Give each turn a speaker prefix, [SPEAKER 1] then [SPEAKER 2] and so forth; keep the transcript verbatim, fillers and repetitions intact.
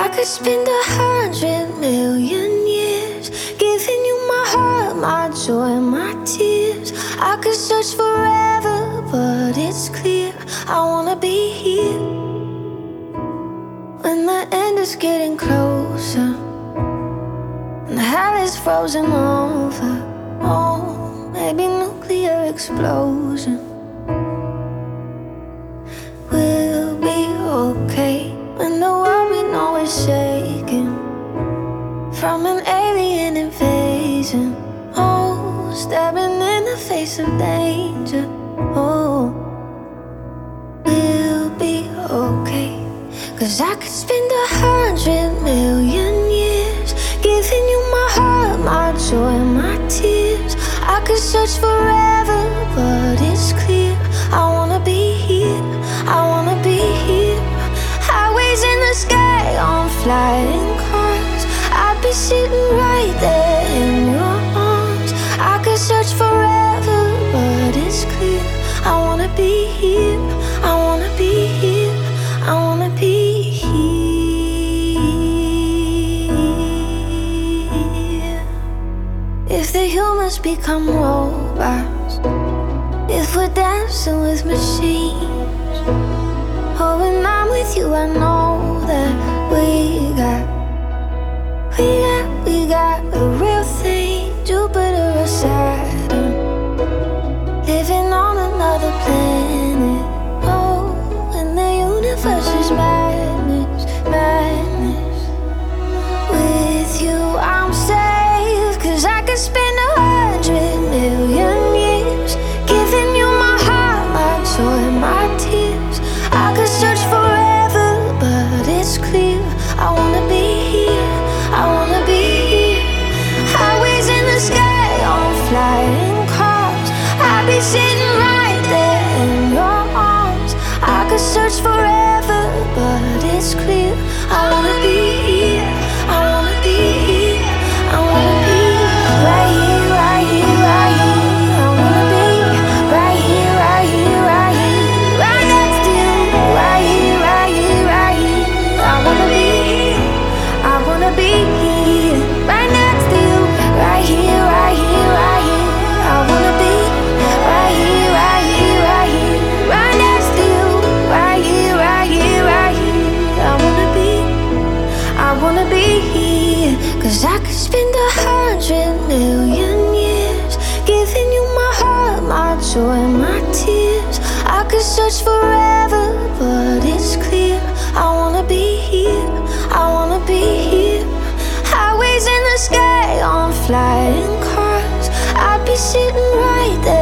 [SPEAKER 1] I could spend a hundred million years giving you my heart, my joy, my tears. I could search forever, but it's clear I wanna be here. When the end is getting closer and hell is frozen over, oh, maybe nuclear explosion. We'll be okay when the world we know is shaking from an alien invasion. Oh, stabbing in the face of danger. Oh, we'll be okay, 'cause I could spend a hundred million years giving you my heart, my joy, my tears. I could search forever, but it's clear I wanna be here, I wanna be here. Highways in the sky on flying cars, I'd be sitting right there in your arms. I could search forever, but it's clear I wanna be here, I wanna be here, I wanna be here. If the humans become robots, if we're dancing with machines, oh, when I'm with you I know that we got, we got, we got a real thing. Jupiter or Saturn, living on another planet. Oh, and the universe is madness, madness. With you I'm safe, 'cause I could spend a hundred million years giving you my heart, my joy, my tears. I could search forever, but it's clear I wanna be here, I wanna be here. Highways in the sky on flying cars, I'd be sitting right there in your arms. I could search forever, but it's clear I wanna be here, I wanna be here, I wanna be right here, right here, right here. I wanna be right here, right here, right here, right next to you, right here, right here, right here. I wanna be here, I wanna be here, right next to you, right here, right here, right here. I wanna be right here, right here, right here, right next to you, right here, right here, right here. I wanna be, I wanna be here, 'cause I could spend a hundred million years giving you my heart, my joy, my tears. I could search forever, but it's clear I wanna be here, I wanna be here. Highways in the sky on flying cars, I'd be sitting right there